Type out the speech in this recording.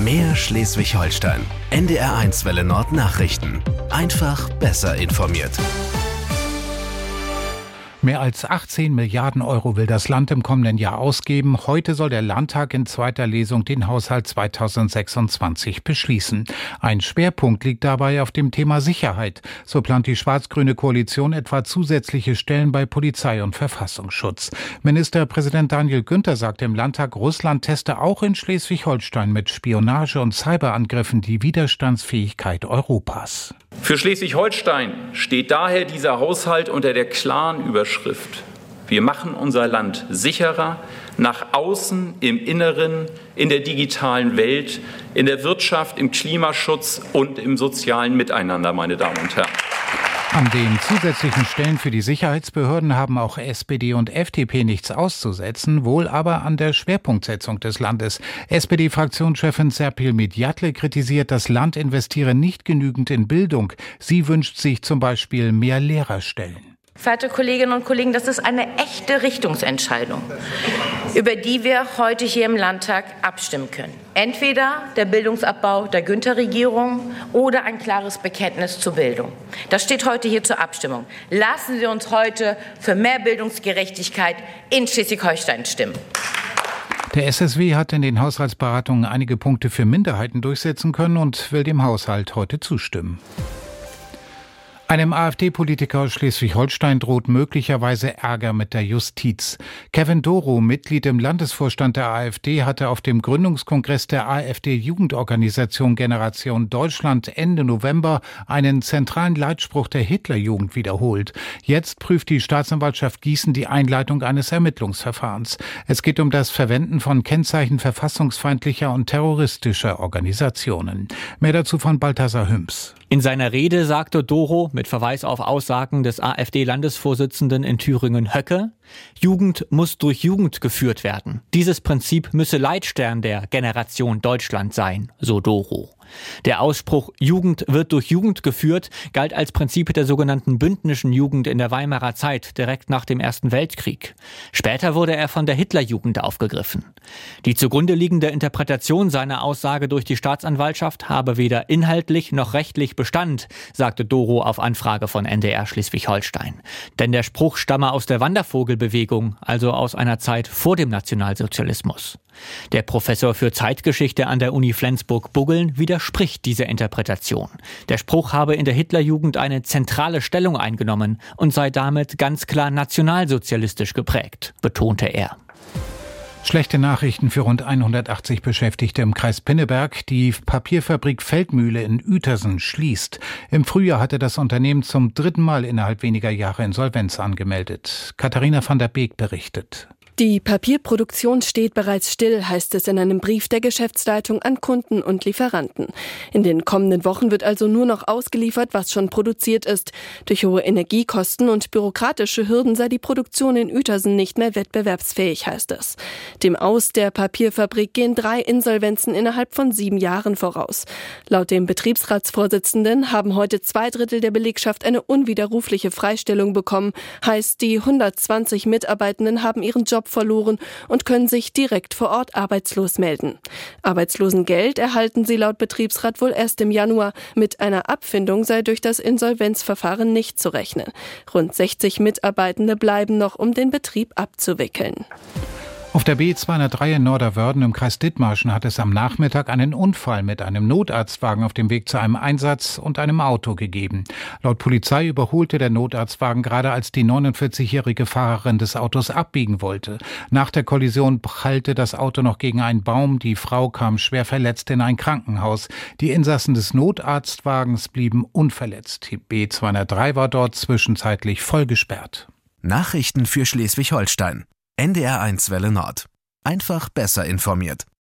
Mehr Schleswig-Holstein. NDR1 Welle Nord Nachrichten. Einfach besser informiert. Mehr als 18 Milliarden Euro will das Land im kommenden Jahr ausgeben. Heute soll der Landtag in zweiter Lesung den Haushalt 2026 beschließen. Ein Schwerpunkt liegt dabei auf dem Thema Sicherheit. So plant die schwarz-grüne Koalition etwa zusätzliche Stellen bei Polizei und Verfassungsschutz. Ministerpräsident Daniel Günther sagte im Landtag, Russland teste auch in Schleswig-Holstein mit Spionage und Cyberangriffen die Widerstandsfähigkeit Europas. Für Schleswig-Holstein steht daher dieser Haushalt unter der klaren Überschrift: Wir machen unser Land sicherer, nach außen, im Inneren, in der digitalen Welt, in der Wirtschaft, im Klimaschutz und im sozialen Miteinander, meine Damen und Herren. An den zusätzlichen Stellen für die Sicherheitsbehörden haben auch SPD und FDP nichts auszusetzen, wohl aber an der Schwerpunktsetzung des Landes. SPD-Fraktionschefin Serpil Midjatle kritisiert, das Land investiere nicht genügend in Bildung. Sie wünscht sich zum Beispiel mehr Lehrerstellen. Verehrte Kolleginnen und Kollegen, das ist eine echte Richtungsentscheidung, über die wir heute hier im Landtag abstimmen können. Entweder der Bildungsabbau der Günther-Regierung oder ein klares Bekenntnis zur Bildung. Das steht heute hier zur Abstimmung. Lassen Sie uns heute für mehr Bildungsgerechtigkeit in Schleswig-Holstein stimmen. Der SSW hat in den Haushaltsberatungen einige Punkte für Minderheiten durchsetzen können und will dem Haushalt heute zustimmen. Einem AfD-Politiker aus Schleswig-Holstein droht möglicherweise Ärger mit der Justiz. Kevin Dorow, Mitglied im Landesvorstand der AfD, hatte auf dem Gründungskongress der AfD-Jugendorganisation Generation Deutschland Ende November einen zentralen Leitspruch der Hitlerjugend wiederholt. Jetzt prüft die Staatsanwaltschaft Gießen die Einleitung eines Ermittlungsverfahrens. Es geht um das Verwenden von Kennzeichen verfassungsfeindlicher und terroristischer Organisationen. Mehr dazu von Balthasar Hüms. In seiner Rede sagte Dorow mit Verweis auf Aussagen des AfD-Landesvorsitzenden in Thüringen Höcke: Jugend muss durch Jugend geführt werden. Dieses Prinzip müsse Leitstern der Generation Deutschland sein, so Dorow. Der Ausspruch Jugend wird durch Jugend geführt galt als Prinzip der sogenannten bündnischen Jugend in der Weimarer Zeit, direkt nach dem Ersten Weltkrieg. Später wurde er von der Hitlerjugend aufgegriffen. Die zugrunde liegende Interpretation seiner Aussage durch die Staatsanwaltschaft habe weder inhaltlich noch rechtlich Bestand, sagte Dorow auf Anfrage von NDR Schleswig-Holstein. Denn der Spruch stamme aus der Wandervogelbewegung, also aus einer Zeit vor dem Nationalsozialismus. Der Professor für Zeitgeschichte an der Uni Flensburg-Buggeln widerspricht dieser Interpretation. Der Spruch habe in der Hitlerjugend eine zentrale Stellung eingenommen und sei damit ganz klar nationalsozialistisch geprägt, betonte er. Schlechte Nachrichten für rund 180 Beschäftigte im Kreis Pinneberg. Die Papierfabrik Feldmühle in Uetersen schließt. Im Frühjahr hatte das Unternehmen zum 3. Mal innerhalb weniger Jahre Insolvenz angemeldet. Katharina van der Beek berichtet. Die Papierproduktion steht bereits still, heißt es in einem Brief der Geschäftsleitung an Kunden und Lieferanten. In den kommenden Wochen wird also nur noch ausgeliefert, was schon produziert ist. Durch hohe Energiekosten und bürokratische Hürden sei die Produktion in Uetersen nicht mehr wettbewerbsfähig, heißt es. Dem Aus der Papierfabrik gehen 3 Insolvenzen innerhalb von 7 Jahren voraus. Laut dem Betriebsratsvorsitzenden haben heute 2/3 der Belegschaft eine unwiderrufliche Freistellung bekommen. Heißt, die 120 Mitarbeitenden haben ihren Job verloren und können sich direkt vor Ort arbeitslos melden. Arbeitslosengeld erhalten sie laut Betriebsrat wohl erst im Januar. Mit einer Abfindung sei durch das Insolvenzverfahren nicht zu rechnen. Rund 60 Mitarbeitende bleiben noch, um den Betrieb abzuwickeln. Auf der B203 in Norderwörden im Kreis Dithmarschen hat es am Nachmittag einen Unfall mit einem Notarztwagen auf dem Weg zu einem Einsatz und einem Auto gegeben. Laut Polizei überholte der Notarztwagen gerade, als die 49-jährige Fahrerin des Autos abbiegen wollte. Nach der Kollision prallte das Auto noch gegen einen Baum. Die Frau kam schwer verletzt in ein Krankenhaus. Die Insassen des Notarztwagens blieben unverletzt. Die B203 war dort zwischenzeitlich voll gesperrt. Nachrichten für Schleswig-Holstein. NDR1 Welle Nord. Einfach besser informiert.